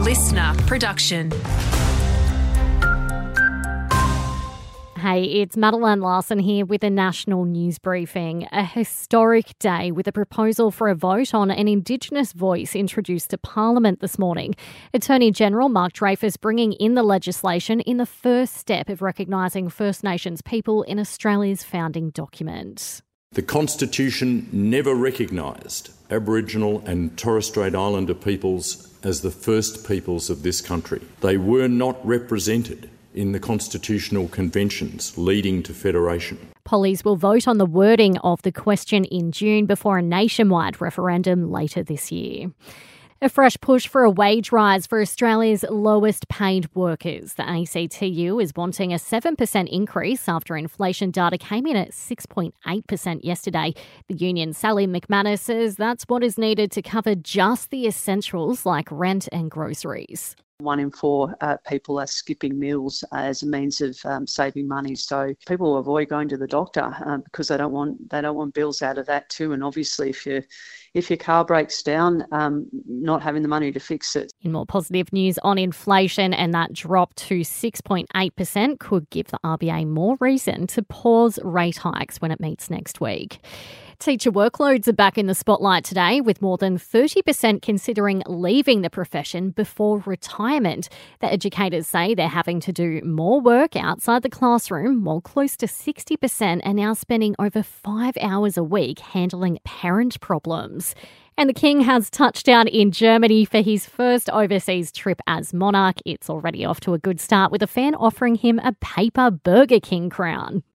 listener production. Hey, it's Madeline Larson here with a national news briefing. A historic day with a proposal for a vote on an Indigenous voice introduced to Parliament this morning. Attorney General Mark Dreyfus bringing in the legislation in the first step of recognising First Nations people in Australia's founding document. The Constitution never recognised Aboriginal and Torres Strait Islander peoples as the first peoples of this country. They were not represented in the constitutional conventions leading to federation. Pollies will vote on the wording of the question in June before a nationwide referendum later this year. A fresh push for a wage rise for Australia's lowest paid workers. The ACTU is wanting a 7% increase after inflation data came in at 6.8% yesterday. The union Sally McManus says that's what is needed to cover just the essentials like rent and groceries. 1 in 4 people are skipping meals as a means of saving money. So people avoid going to the doctor because they don't want bills out of that too. And obviously, if your car breaks down, not having the money to fix it. In more positive news on inflation, and that drop to 6.8% could give the RBA more reason to pause rate hikes when it meets next week. Teacher workloads are back in the spotlight today, with more than 30% considering leaving the profession before retirement. The educators say they're having to do more work outside the classroom, while close to 60% are now spending over 5 hours a week handling parent problems. And the King has touched down in Germany for his first overseas trip as monarch. It's already off to a good start, with a fan offering him a paper Burger King crown.